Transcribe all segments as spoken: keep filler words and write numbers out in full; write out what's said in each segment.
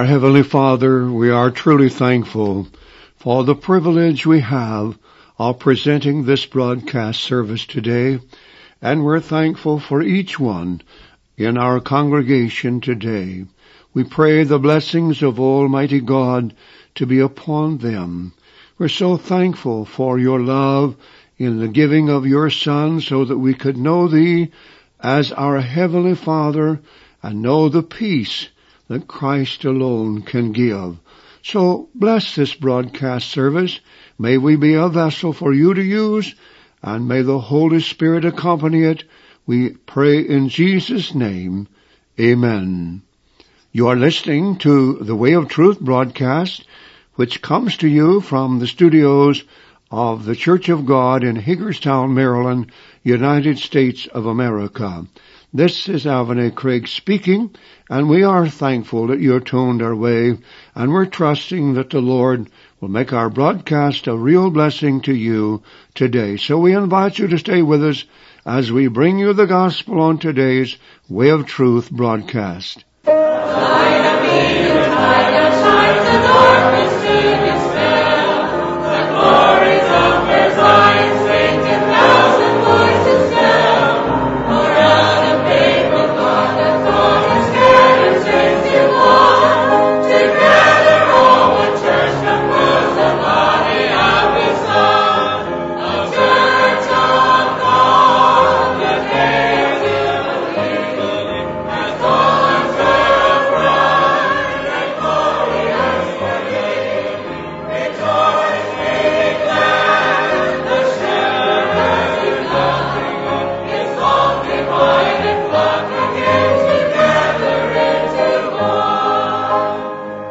Heavenly Father, we are truly thankful for the privilege we have of presenting this broadcast service today, and we're thankful for each one in our congregation today. We pray the blessings of Almighty God to be upon them. We're so thankful for your love in the giving of your Son so that we could know Thee as our Heavenly Father and know the peace that Christ alone can give. So bless this broadcast service. May we be a vessel for you to use, and may the Holy Spirit accompany it. We pray in Jesus' name. Amen. You are listening to the Way of Truth broadcast, which comes to you from the studios of the Church of God in Hagerstown, Maryland, United States of America. This is Alvin A. Craig speaking, and we are thankful that you're tuned our way, and we're trusting that the Lord will make our broadcast a real blessing to you today. So we invite you to stay with us as we bring you the gospel on today's Way of Truth broadcast. Light of me, the light that shines the darkness to dispel. The glories of her Zion sing to thousand voices tell. Pour out a faith of God that conquers scattered turns to one. Together all one church compose the body of His Son. A church of God, the cares of believing has gone to bright and glorious for Him. Rejoice, make glad, the shepherd has begun. His song divided flock again together into one.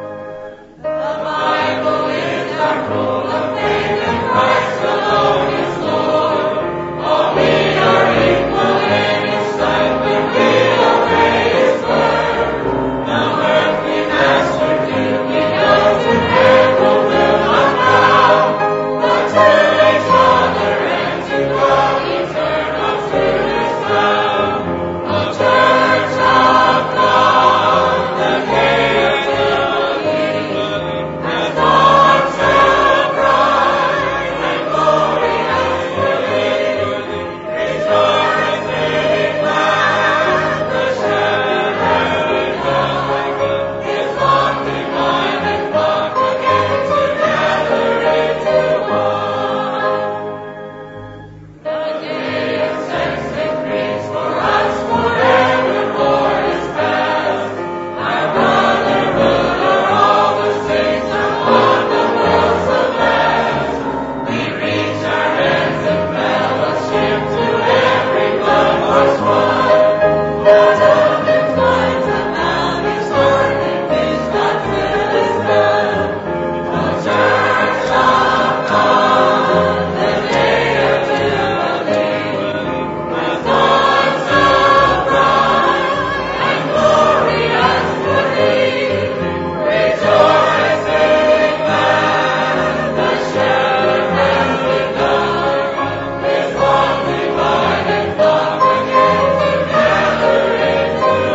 The Bible is our rule of faith, and Christ alone is Lord. All we are equal in His sight when we obey His word. No earthly master do we know, to handle will not bow, but to each other and to God eternal truth is found. A church of God, the cares of believing has gone so bright and glorious for Him. Rejoice, make glad, the shepherd has begun. His long divided flock again together into one. The day of sex decrees for us forevermore is past. Our brotherhood are all the saints upon the world so vast. We reach our hands in fellowship to every blood-washed one. Not of the minds of man is heart and this God's will is done. O church of God, the day of Jubilee has gone so bright and glorious for Thee. Rejoice, make glad, the shepherd has begun. His long divided flock again together into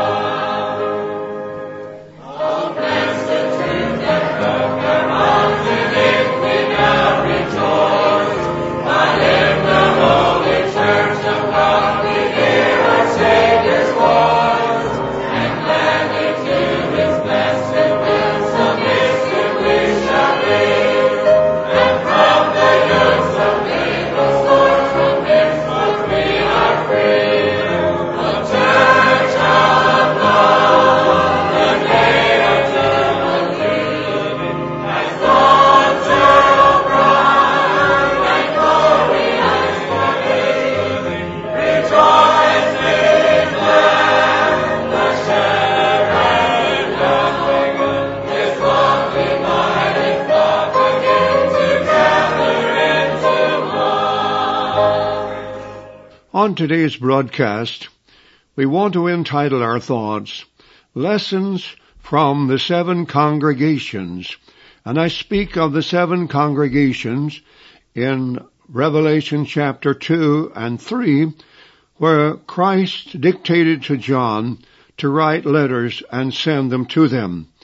one. Oh, bless the truth that broke our bonds, and if we now rejoice, while in the holy church of God we hear our Savior's voice, and gladly to His blessed will submissive we shall live, and from the yokes of needless swords from henceforth we are free. O church of God, the day of Jubilee has gone so bright and glorious for Thee. Rejoice, make glad, the shepherd has begun. His long divided flock again together into one. On today's broadcast, we want to entitle our thoughts, Lessons from the Seven Congregations. And I speak of the seven congregations in Revelation chapter two and three, where Christ dictated to John to write letters and send them to them.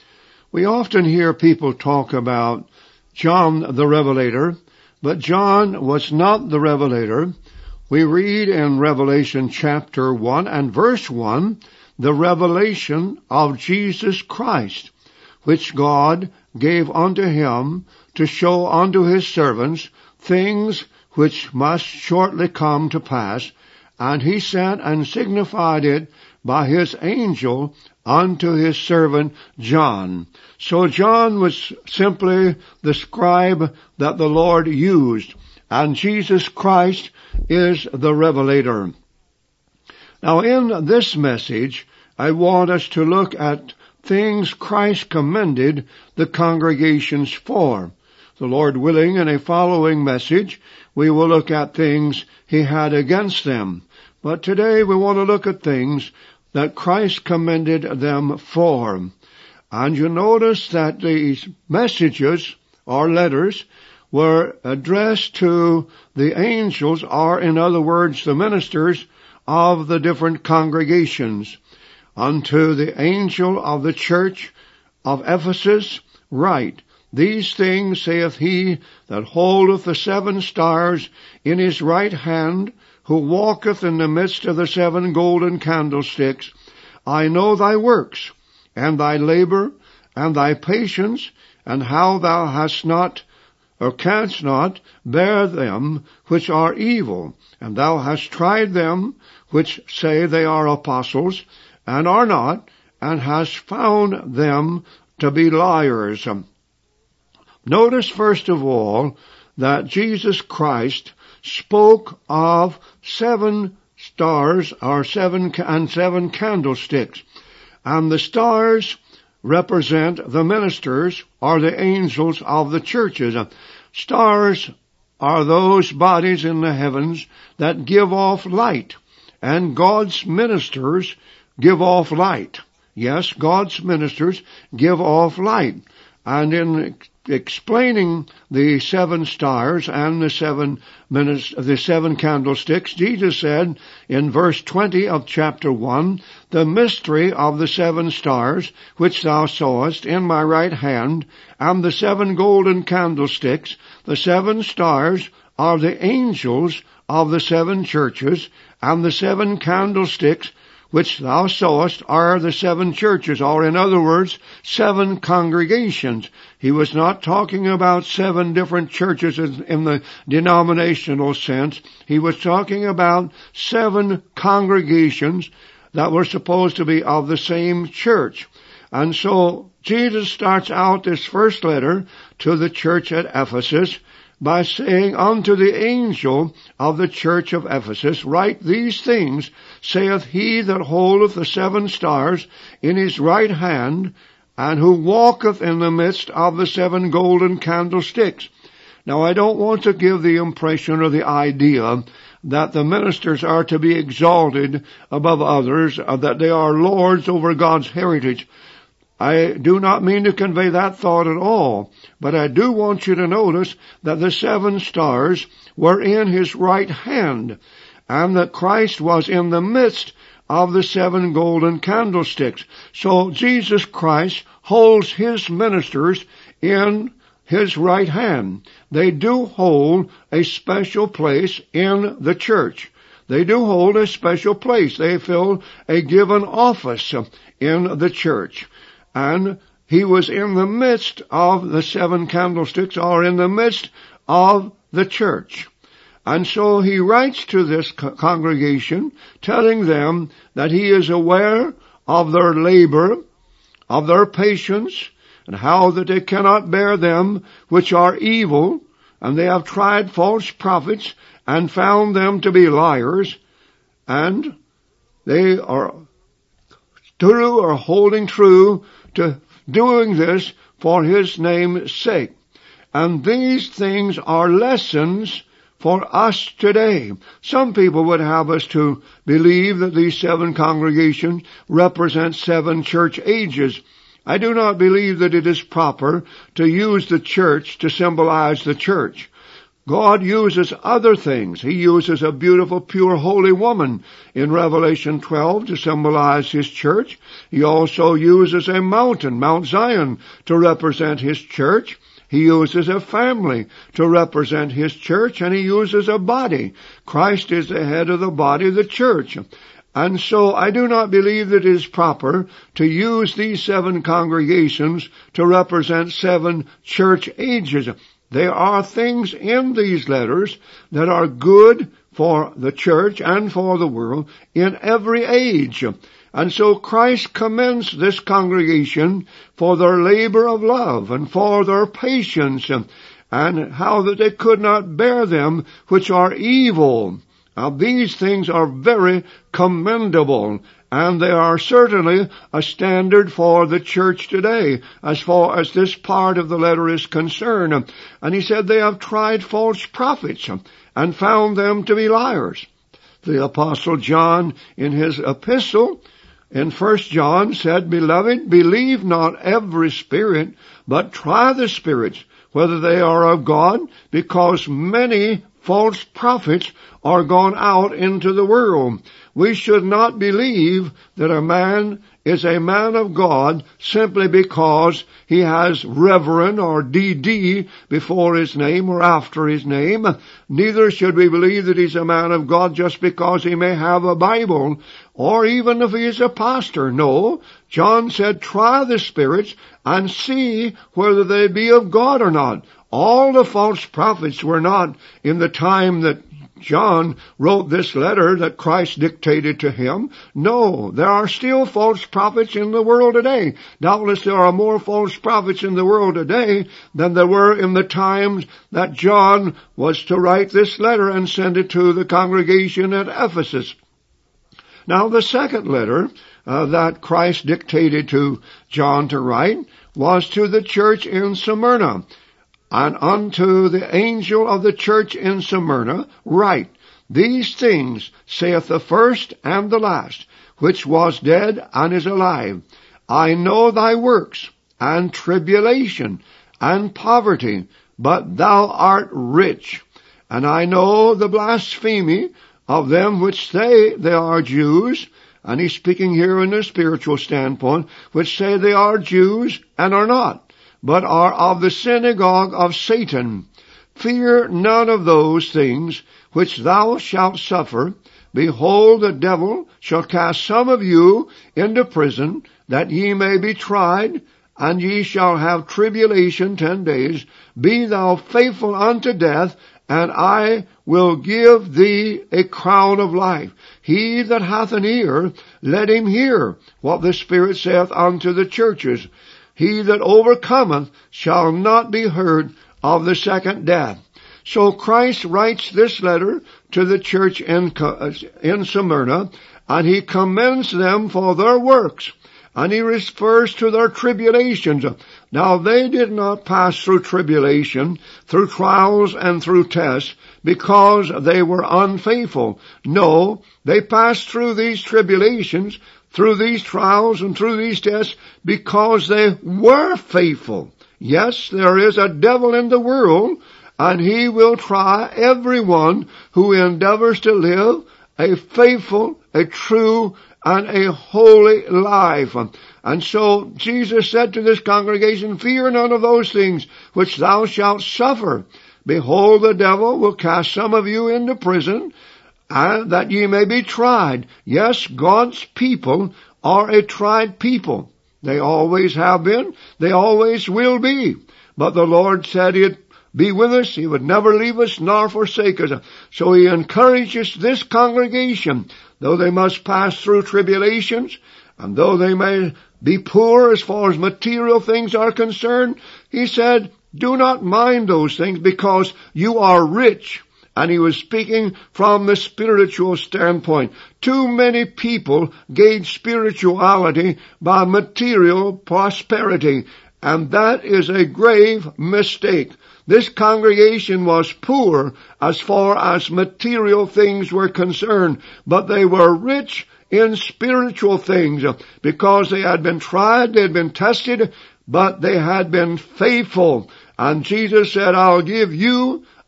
We often hear people talk about John the Revelator, but John was not the Revelator. We read in Revelation chapter one and verse one, the revelation of Jesus Christ, which God gave unto him to show unto his servants things which must shortly come to pass, and he sent and signified it by his angel unto his servant John. So John was simply the scribe that the Lord used, and Jesus Christ is the revelator. Now in this message, I want us to look at things Christ commended the congregations for. The Lord willing, in a following message, we will look at things he had against them. But today we want to look at things that Christ commended them for. And you notice that these messages or letters were addressed to the angels, or in other words, the ministers of the different congregations. Unto the angel of the church of Ephesus write, These things saith he that holdeth the seven stars in his right hand, who walketh in the midst of the seven golden candlesticks. I know thy works, and thy labor, and thy patience, and how thou hast not, or canst not, bear them which are evil, and thou hast tried them which say they are apostles, and are not, and hast found them to be liars. Notice first of all that Jesus Christ spoke of seven stars, or seven, and seven candlesticks. And the stars represent the ministers, or the angels of the churches. Stars are those bodies in the heavens that give off light, and God's ministers give off light. Yes, God's ministers give off light. And in explaining the seven stars and the seven minutes, the seven candlesticks, Jesus said in verse twenty of chapter one, the mystery of the seven stars, which thou sawest in my right hand, and the seven golden candlesticks, the seven stars are the angels of the seven churches, and the seven candlesticks which thou sawest are the seven churches, or in other words, seven congregations. He was not talking about seven different churches in the denominational sense. He was talking about seven congregations that were supposed to be of the same church. And so Jesus starts out this first letter to the church at Ephesus by saying, Unto the angel of the church of Ephesus write these things, saith he that holdeth the seven stars in his right hand, and who walketh in the midst of the seven golden candlesticks. Now I don't want to give the impression or the idea that the ministers are to be exalted above others, or that they are lords over God's heritage. I do not mean to convey that thought at all, but I do want you to notice that the seven stars were in his right hand, and that Christ was in the midst of the seven golden candlesticks. So Jesus Christ holds his ministers in his right hand. They do hold a special place in the church. They do hold a special place. They fill a given office in the church. And he was in the midst of the seven candlesticks, or in the midst of the church. And so he writes to this co- congregation, telling them that he is aware of their labor, of their patience, and how that they cannot bear them which are evil, and they have tried false prophets, and found them to be liars, and they are true, or holding true to doing this for his name's sake. And these things are lessons for us today. Some people would have us to believe that these seven congregations represent seven church ages. I do not believe that it is proper to use the church to symbolize the church. God uses other things. He uses a beautiful, pure, holy woman in Revelation twelve to symbolize His church. He also uses a mountain, Mount Zion, to represent His church. He uses a family to represent His church, and He uses a body. Christ is the head of the body, the church. And so I do not believe that it is proper to use these seven congregations to represent seven church ages. There are things in these letters that are good for the church and for the world in every age. And so Christ commends this congregation for their labor of love and for their patience, and how that they could not bear them which are evil. Now these things are very commendable, and they are certainly a standard for the church today as far as this part of the letter is concerned. And he said they have tried false prophets and found them to be liars. The Apostle John in his epistle in First John said, Beloved, believe not every spirit, but try the spirits, whether they are of God, because many false prophets are gone out into the world. We should not believe that a man is a man of God simply because he has Reverend or D D before his name or after his name. Neither should we believe that he's a man of God just because he may have a Bible, or even if he is a pastor. No, John said, try the spirits and see whether they be of God or not. All the false prophets were not in the time that John wrote this letter that Christ dictated to him. No, there are still false prophets in the world today. Doubtless there are more false prophets in the world today than there were in the times that John was to write this letter and send it to the congregation at Ephesus. Now the second letter uh, that Christ dictated to John to write was to the church in Smyrna. And unto the angel of the church in Smyrna write, These things saith the first and the last, which was dead and is alive. I know thy works, and tribulation, and poverty, but thou art rich. And I know the blasphemy of them which say they are Jews, and he's speaking here in a spiritual standpoint, which say they are Jews and are not, but are of the synagogue of Satan. Fear none of those things which thou shalt suffer. Behold, the devil shall cast some of you into prison, that ye may be tried, and ye shall have tribulation ten days. Be thou faithful unto death, and I will give thee a crown of life. He that hath an ear, let him hear what the Spirit saith unto the churches. He that overcometh shall not be hurt of the second death. So Christ writes this letter to the church in, in Smyrna, and he commends them for their works, and he refers to their tribulations. Now they did not pass through tribulation, through trials and through tests, because they were unfaithful. No, they passed through these tribulations, through these trials and through these tests, because they were faithful. Yes, there is a devil in the world, and he will try everyone who endeavors to live a faithful, a true, and a holy life. And so Jesus said to this congregation, Fear none of those things which thou shalt suffer. Behold, the devil will cast some of you into prison, and that ye may be tried. Yes, God's people are a tried people. They always have been. They always will be. But the Lord said He'd be with us. He would never leave us nor forsake us. So He encourages this congregation, though they must pass through tribulations, and though they may be poor as far as material things are concerned, He said, do not mind those things, because you are rich. And he was speaking from the spiritual standpoint. Too many people gauge spirituality by material prosperity, and that is a grave mistake. This congregation was poor as far as material things were concerned, but they were rich in spiritual things, because they had been tried, they had been tested, but they had been faithful. And Jesus said, I'll give you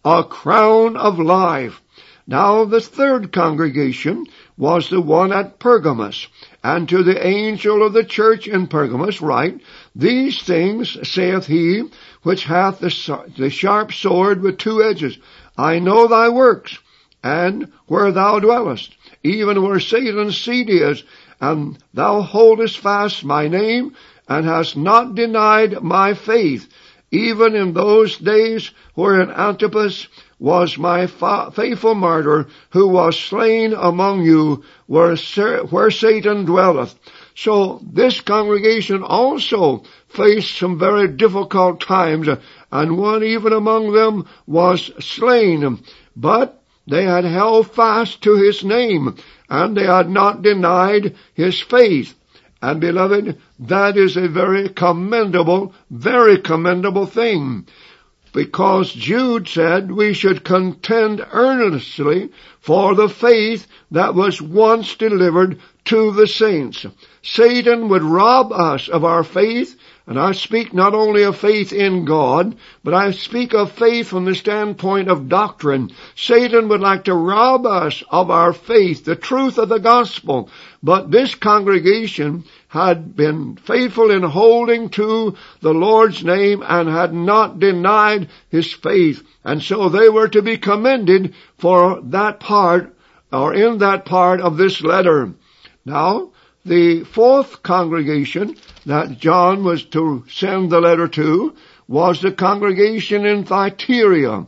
a crown of life. Now the third congregation was the one at Pergamos. And to the angel of the church in Pergamos write, These things saith he which hath the, the sharp sword with two edges. I know thy works, and where thou dwellest, even where Satan's seat is, and thou holdest fast my name, and hast not denied my faith, even in those days wherein Antipas was my fa- faithful martyr, who was slain among you, where, where Satan dwelleth. So this congregation also faced some very difficult times, and one even among them was slain. But they had held fast to his name, and they had not denied his faith. And beloved, that is a very commendable, very commendable thing. Because Jude said we should contend earnestly for the faith that was once delivered to the saints. Satan would rob us of our faith, and I speak not only of faith in God, but I speak of faith from the standpoint of doctrine. Satan would like to rob us of our faith, the truth of the gospel. But this congregation had been faithful in holding to the Lord's name and had not denied his faith. And so they were to be commended for that part, or in that part of this letter. Now, the fourth congregation that John was to send the letter to was the congregation in Thyatira.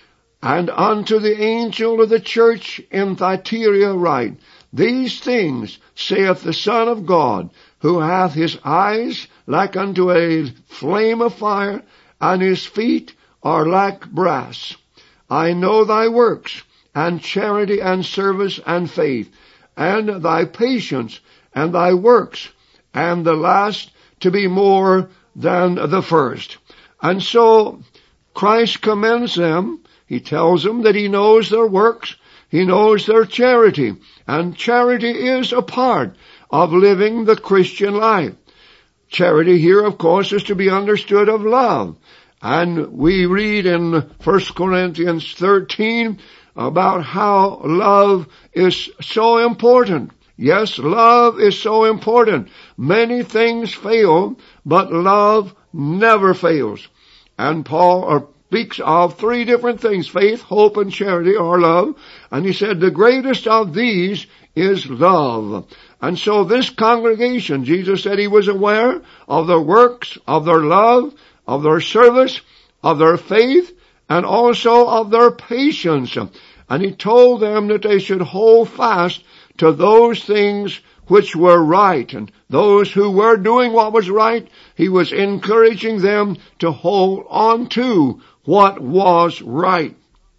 And unto the angel of the church in Thyatira write, These things saith the Son of God, who hath his eyes like unto a flame of fire, and his feet are like brass. I know thy works, and charity, and service, and faith, and thy patience, and thy works, and the last to be more than the first. And so Christ commends them. He tells them that he knows their works, he knows their charity, and charity is a part of living the Christian life. Charity here, of course, is to be understood of love. And we read in First Corinthians thirteen about how love is so important. Yes, love is so important. Many things fail, but love never fails. And Paul speaks of three different things, faith, hope, and charity, or love. And he said the greatest of these is love. And so this congregation, Jesus said he was aware of their works, of their love, of their service, of their faith, and also of their patience. And he told them that they should hold fast to those things which were right. And those who were doing what was right, he was encouraging them to hold on to what was right.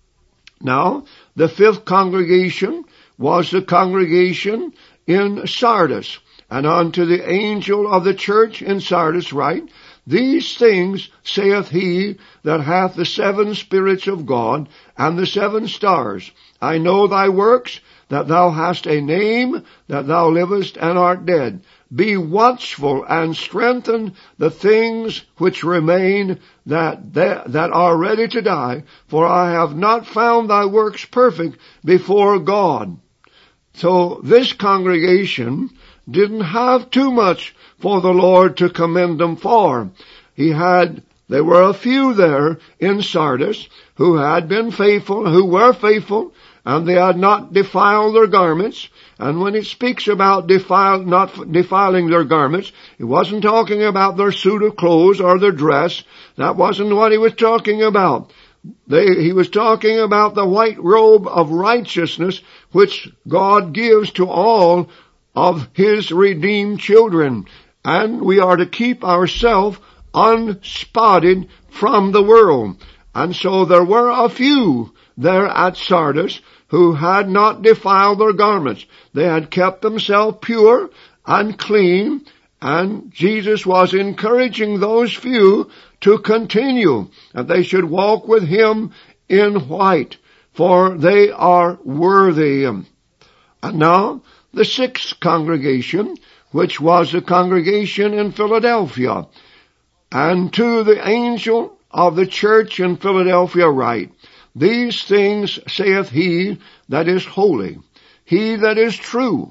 Now, the fifth congregation was the congregation in Sardis. And unto the angel of the church in Sardis write, These things saith he that hath the seven spirits of God and the seven stars. I know thy works, that thou hast a name, that thou livest and art dead. Be watchful and strengthen the things which remain that, that, that are ready to die, for I have not found thy works perfect before God. So this congregation didn't have too much for the Lord to commend them for. He had, there were a few there in Sardis who had been faithful, who were faithful, and they had not defiled their garments. And when it speaks about defile, not defiling their garments, it wasn't talking about their suit of clothes or their dress. That wasn't what he was talking about. They, he was talking about the white robe of righteousness which God gives to all of his redeemed children. And we are to keep ourselves unspotted from the world. And so there were a few there at Sardis who had not defiled their garments. They had kept themselves pure and clean, and Jesus was encouraging those few to continue, that they should walk with him in white, for they are worthy. And now, the sixth congregation, which was the congregation in Philadelphia. And to the angel of the church in Philadelphia write, These things saith he that is holy, he that is true,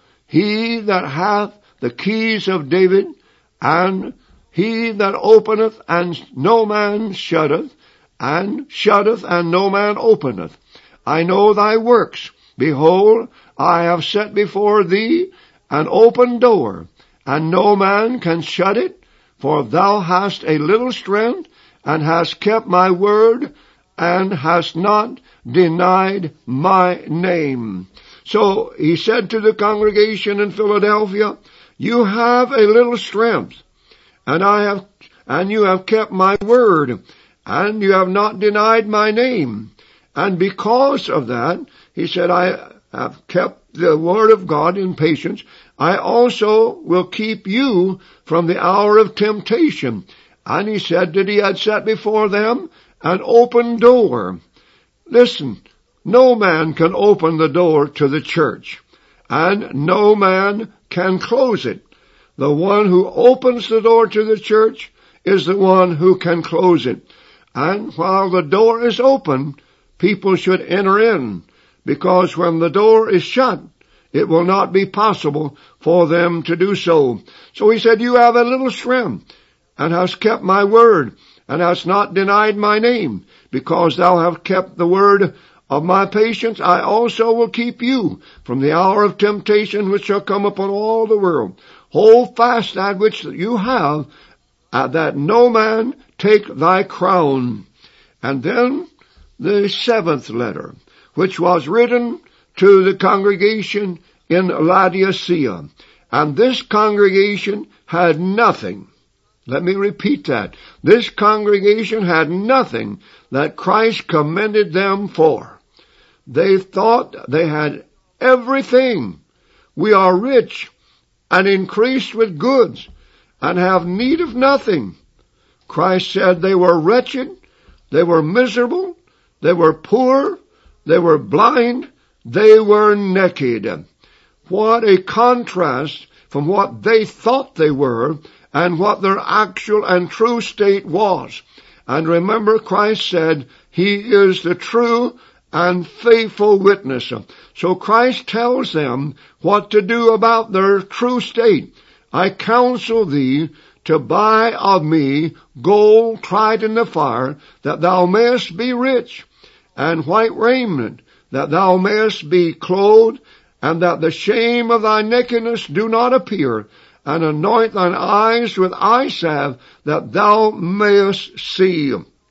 he that hath the keys of David, and he that openeth, and no man shutteth, and shutteth, and no man openeth. I know thy works. Behold, I have set before thee an open door, and no man can shut it, for thou hast a little strength, and hast kept my word, and hast not denied my name. So he said to the congregation in Philadelphia, you have a little strength, and I have, and you have kept my word, and you have not denied my name. And because of that, he said, I have kept the word of God in patience. I also will keep you from the hour of temptation. And he said that he had set before them an open door. Listen, no man can open the door to the church, and no man can close it. The one who opens the door to the church is the one who can close it. And while the door is open, people should enter in, because when the door is shut, it will not be possible for them to do so. So he said, you have a little strength, and hast kept my word, and hast not denied my name. Because thou hast kept the word of my patience, I also will keep you from the hour of temptation which shall come upon all the world. Hold fast that which you have, uh, that no man take thy crown. And then the seventh letter, which was written to the congregation in Laodicea. And this congregation had nothing. Let me repeat that. This congregation had nothing that Christ commended them for. They thought they had everything. We are rich and increased with goods and have need of nothing. Christ said they were wretched, they were miserable, they were poor, they were blind, they were naked. What a contrast from what they thought they were and what their actual and true state was. And remember, Christ said, he is the true and faithful witness. So Christ tells them what to do about their true state. I counsel thee to buy of me gold tried in the fire, that thou mayest be rich, and white raiment, that thou mayest be clothed, and that the shame of thy nakedness do not appear, and anoint thine eyes with eye salve, that thou mayest see.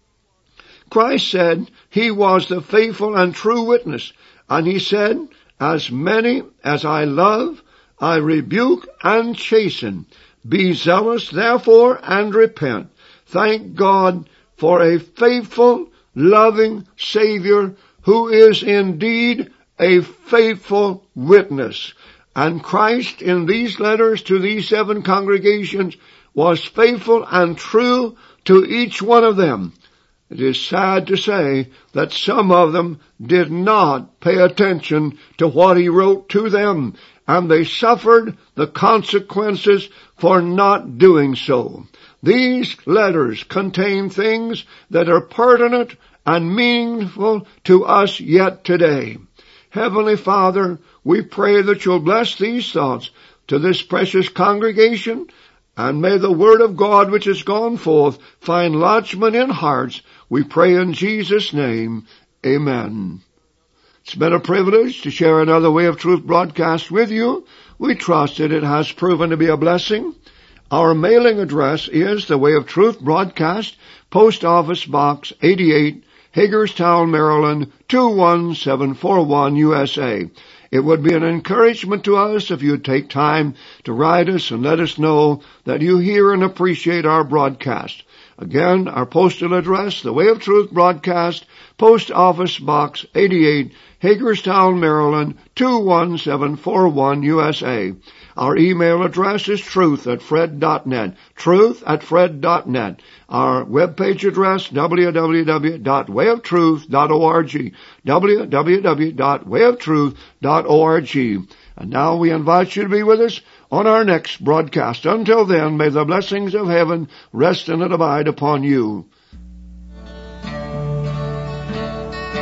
Christ said he was the faithful and true witness, and he said, as many as I love, I rebuke and chasten. Be zealous, therefore, and repent. Thank God for a faithful, loving Savior who is indeed a faithful witness. And Christ, in these letters to these seven congregations, was faithful and true to each one of them. It is sad to say that some of them did not pay attention to what he wrote to them, and they suffered the consequences for not doing so. These letters contain things that are pertinent and meaningful to us yet today. Heavenly Father, we pray that you'll bless these thoughts to this precious congregation, and may the word of God which has gone forth find lodgment in hearts. We pray in Jesus' name. Amen. It's been a privilege to share another Way of Truth broadcast with you. We trust that it has proven to be a blessing. Our mailing address is the Way of Truth broadcast, Post Office Box eighty-eight, Hagerstown, Maryland, two one seven four one, U S A. It would be an encouragement to us if you'd take time to write us and let us know that you hear and appreciate our broadcast. Again, our postal address, the Way of Truth broadcast, Post Office Box eighty-eight, Hagerstown, Maryland, two one seven four one, U S A. Our email address is truth at fred dot net, truth at fred dot net. Our webpage address, w w w dot way of truth dot org, w w w dot way of truth dot org. And now we invite you to be with us on our next broadcast. Until then, may the blessings of heaven rest and abide upon you.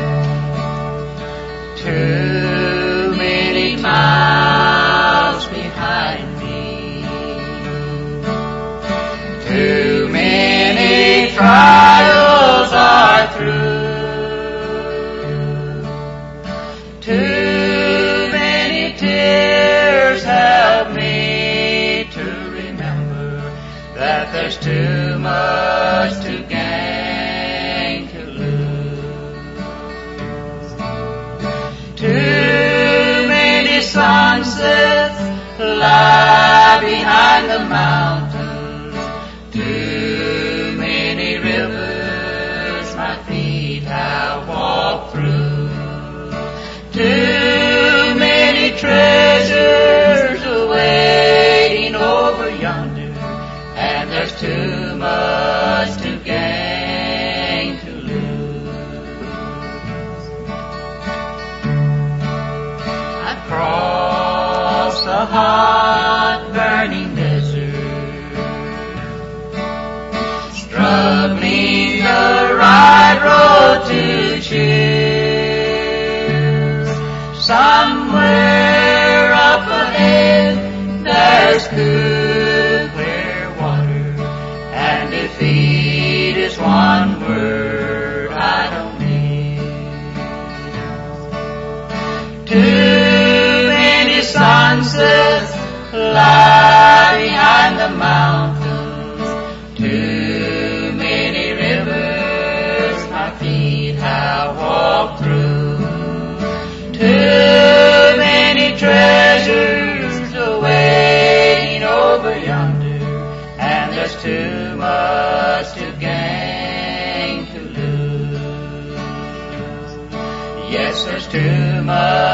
Too many miles behind me, too many trials are through, too many tears help me to remember that there's too much to gain to lose. Too many sunsets lie behind the mountains, too many rivers my feet have walked through, too many treasures awaiting over yonder, and there's too much to gain to lose. I've crossed the hot burning desert, struggling the right road to choose. Somewhere up ahead there's cool, clear water, and defeat is one word I don't need. Too many sunsets lie behind the mountains, too many rivers my feet have walked through, too many treasures awaiting over yonder, and there's too much to gain to lose. Yes, there's too much